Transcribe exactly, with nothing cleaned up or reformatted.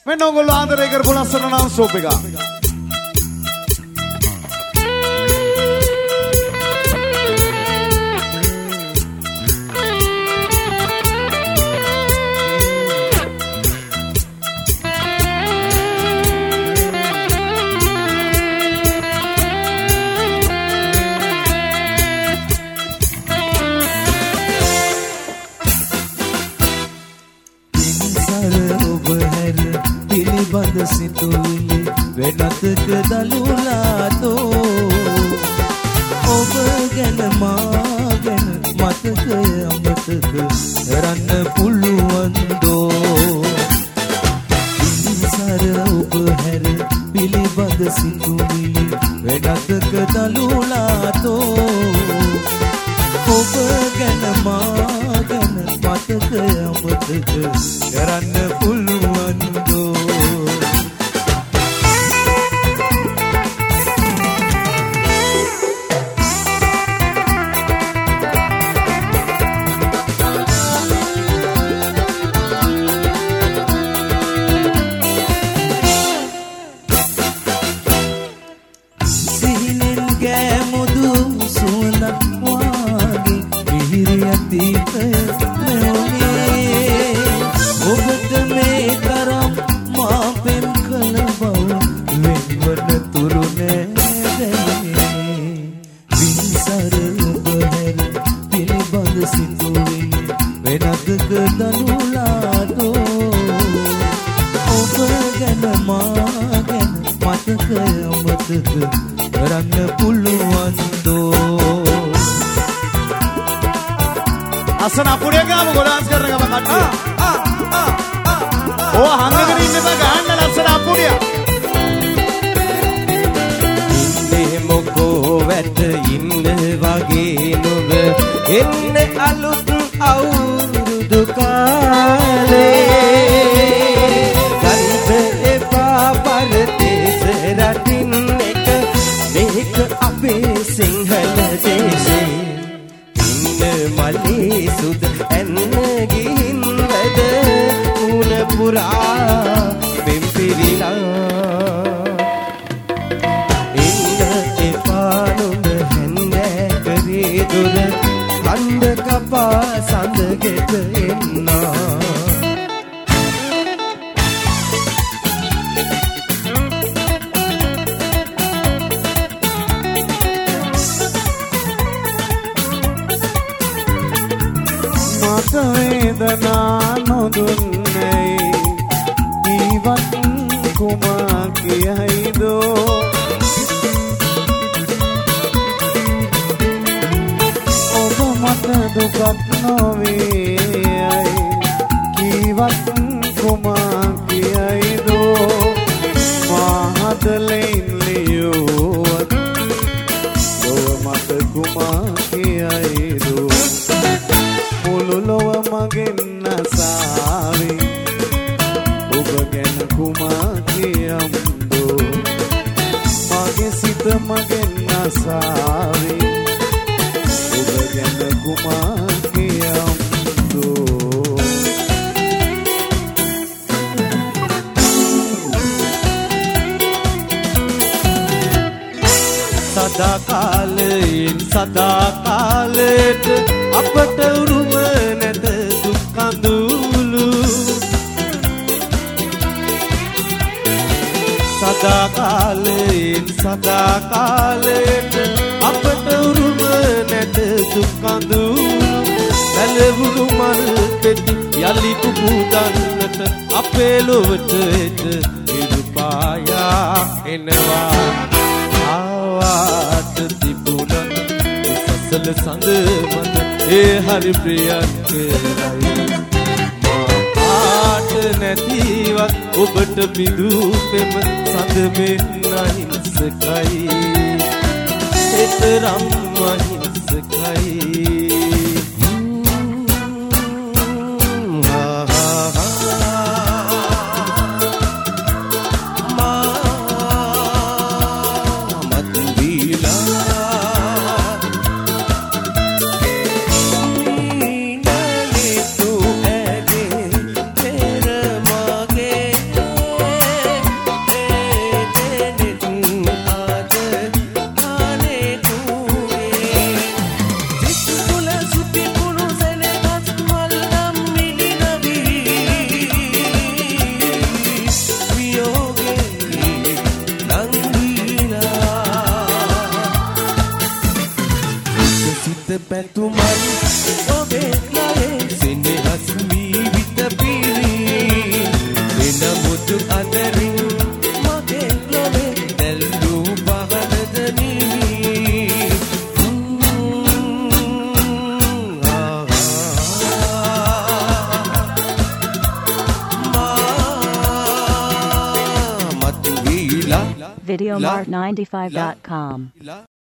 මෙන්න ඔයගොල්ලෝ ආදරය කරපු ලස්සන නම් සෝප් එක. බඳ සිතුවිලි වෙනතක දලුලාතෝ ඔබ ගැන මා ගැන මතකය අමතක කරන්න පුළුවන්දෝ ඉන්සර ඔබ හැර පිළිබඳ සිතුවිලි වෙනතක දලුලාතෝ ඔබ ගැන මා ගැන මතකය අමතක කරන්න පුළුවන්දෝ ඔබට මේ තරම් මා පෙම් කළ බව වෙන්වන තුරු නෑදැනේ වින්සර ඔබ හැර පිළිබඳ සිතුවිලි වෙනතක දනුලාදෝ ඔබ ගැන මා ගැන මතකය අමතක කරන්න පුළුවන්දෝ අසන අපුඩිය ගාම ගොඩාස් කරන ගම කට්ටිය. ඕ හංගගෙන ඉන්න බෑ ගහන්න ලස්සන අපුඩිය. ඉන්නේ මොකෝ වැට ඉන්න වගේ නුඹ එන්න අලුත් අවුරුදු කාලේ ගන්ධ එපා පරදේශ රටින් එක මේක අපේ සිංහල දේශේ මලේ සුද ඇන්න ගිහින් වැද උන පුරා පෙම්පිරිලා ඉන්න එපා නුඹ හැන්දෑ කරේ දුර කන්ද කපා සඳ ගෙට එන්නා වේදනා නොදුන්නේ ජීවත් කුමා කියයිදෝ ඔබ මට දුකක් නොවේ ජීවත් කුමා කියයිදෝ මහදලෙන් ලියුවත් ඔබ මට කුමා කියයිදෝ මුළුලොව මගෙන් අසාවි ඔබ ගැන කුමා කියම්දෝ මගේ සිත මගෙන් අසාවි ඔබ ගැන කුමා කියම්දෝ සදා කාලයෙන් සදා කාලයට අපට උරුම නැත දුක් කඳුළු සදා කාලයෙන් සදා කාලයට අපට උරුම නැත දුක් කඳුළු බැලවුණු මල් පෙති යලි පුපුදන්නට අපේ ලොවට එත ඉරුපායා එනවා ආවාට තිබුණා සසල සඳ මත ඒ හරි ප්‍රියන් කරයි මා ආට නැතිවත් ඔබට බිඳු පෙම සඳ මෙන්න හිංසකයි එතරම් හිංසකයි සැතුමන් ඔබේ ක්ලයේ සෙනෙහස් වී විත පිරී එන මුතු අතරින් මගේ ලොවේ දැල්ලූ පහනද නිවී Videomart ninety-five dot com